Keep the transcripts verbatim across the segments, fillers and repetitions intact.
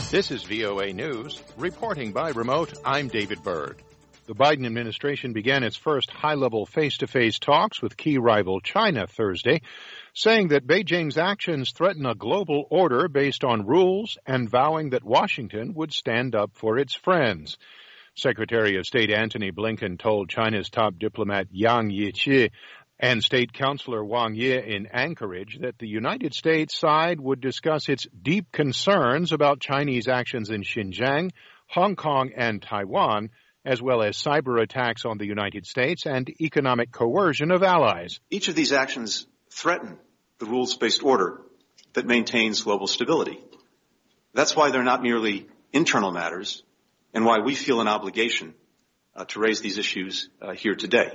This is V O A News. Reporting by remote, I'm David Byrd. The Biden administration began its first high-level face-to-face talks with key rival China Thursday, saying that Beijing's actions threaten a global order based on rules and vowing that Washington would stand up for its friends. Secretary of State Antony Blinken told China's top diplomat Yang Jiechi and State Councilor Wang Yi in Anchorage that the United States side would discuss its deep concerns about Chinese actions in Xinjiang, Hong Kong, and Taiwan, as well as cyber attacks on the United States and economic coercion of allies. Each of these actions threaten the rules-based order that maintains global stability. That's why they're not merely internal matters and why we feel an obligation uh, to raise these issues uh, here today.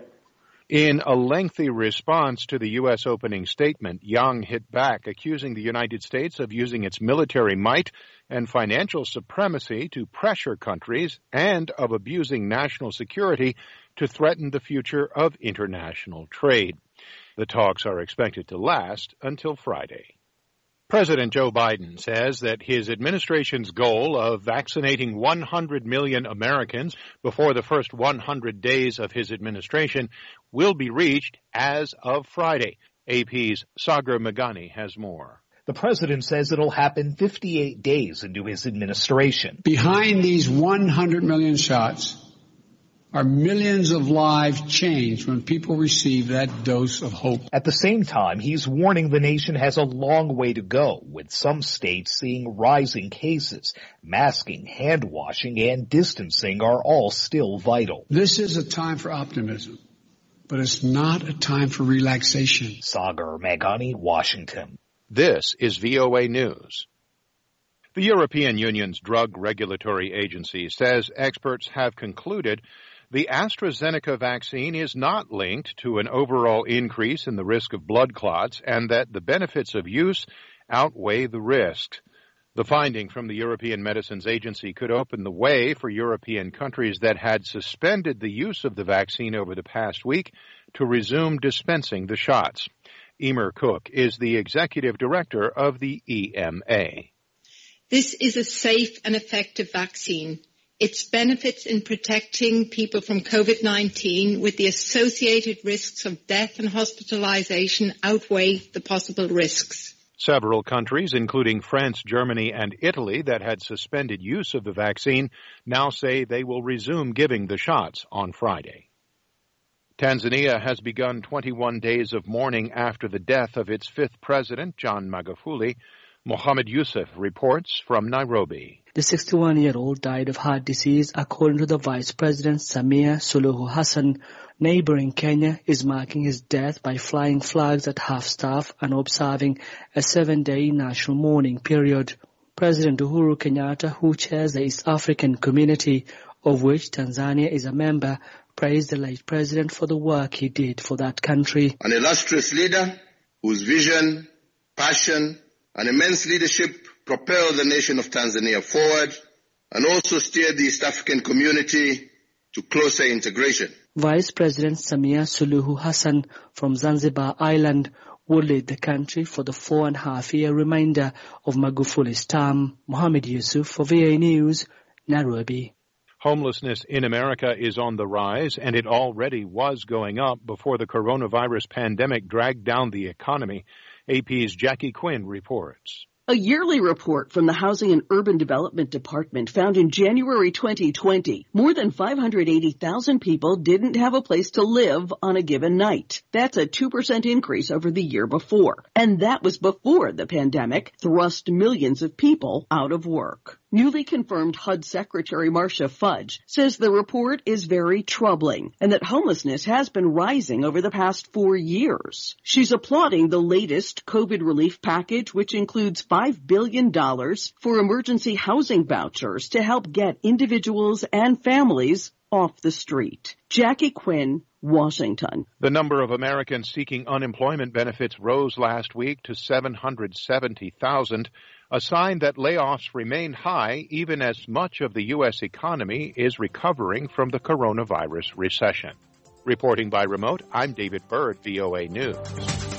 In a lengthy response to the U S opening statement, Yang hit back, accusing the United States of using its military might and financial supremacy to pressure countries and of abusing national security to threaten the future of international trade. The talks are expected to last until Friday. President Joe Biden says that his administration's goal of vaccinating one hundred million Americans before the first one hundred days of his administration will be reached as of Friday. A P's Sagar Meghani has more. The president says it'll happen fifty-eight days into his administration. Behind these one hundred million shots are millions of lives changed when people receive that dose of hope. At the same time, he's warning the nation has a long way to go, with some states seeing rising cases. Masking, hand washing, and distancing are all still vital. This is a time for optimism, but it's not a time for relaxation. Sagar Meghani, Washington. This is V O A News. The European Union's drug regulatory agency says experts have concluded the AstraZeneca vaccine is not linked to an overall increase in the risk of blood clots and that the benefits of use outweigh the risks. The finding from the European Medicines Agency could open the way for European countries that had suspended the use of the vaccine over the past week to resume dispensing the shots. Emer Cook is the executive director of the E M A. This is a safe and effective vaccine. Its benefits in protecting people from COVID nineteen with the associated risks of death and hospitalization outweigh the possible risks. Several countries, including France, Germany, and Italy, that had suspended use of the vaccine now say they will resume giving the shots on Friday. Tanzania has begun twenty-one days of mourning after the death of its fifth president, John Magufuli. Mohamed Yusuf reports from Nairobi. The sixty-one-year-old died of heart disease, according to the Vice President Samia Suluhu Hassan. Neighboring Kenya is marking his death by flying flags at half-staff and observing a seven-day national mourning period. President Uhuru Kenyatta, who chairs the East African Community, of which Tanzania is a member, praised the late president for the work he did for that country. An illustrious leader whose vision, passion, and immense leadership propelled the nation of Tanzania forward and also steered the East African community to closer integration. Vice President Samia Suluhu Hassan from Zanzibar Island will lead the country for the four and a half year remainder of Magufuli's term. Mohamed Yusuf for V A News, Nairobi. Homelessness in America is on the rise, and it already was going up before the coronavirus pandemic dragged down the economy. A P's Jackie Quinn reports. A yearly report from the Housing and Urban Development Department found in January twenty twenty, more than five hundred eighty thousand people didn't have a place to live on a given night. That's a two percent increase over the year before. And that was before the pandemic thrust millions of people out of work. Newly confirmed H U D Secretary Marcia Fudge says the report is very troubling and that homelessness has been rising over the past four years. She's applauding the latest COVID relief package, which includes five billion dollars for emergency housing vouchers to help get individuals and families off the street. Jackie Quinn, Washington. The number of Americans seeking unemployment benefits rose last week to seven hundred seventy thousand, a sign that layoffs remain high even as much of the U S economy is recovering from the coronavirus recession. Reporting by remote, I'm David Byrd, V O A News.